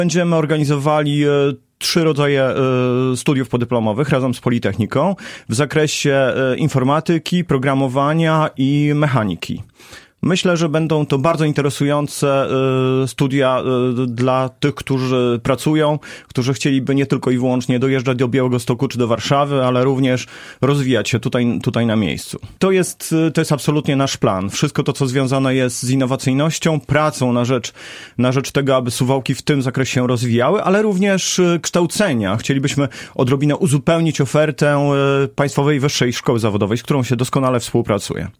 Będziemy organizowali 3 rodzaje studiów podyplomowych razem z Politechniką w zakresie informatyki, programowania i mechaniki. Myślę, że będą to bardzo interesujące studia dla tych, którzy pracują, którzy chcieliby nie tylko i wyłącznie dojeżdżać do Białegostoku czy do Warszawy, ale również rozwijać się tutaj na miejscu. To jest absolutnie nasz plan. Wszystko to, co związane jest z innowacyjnością, pracą na rzecz tego, aby Suwałki w tym zakresie się rozwijały, ale również kształcenia. Chcielibyśmy odrobinę uzupełnić ofertę Państwowej Wyższej Szkoły Zawodowej, z którą się doskonale współpracuje.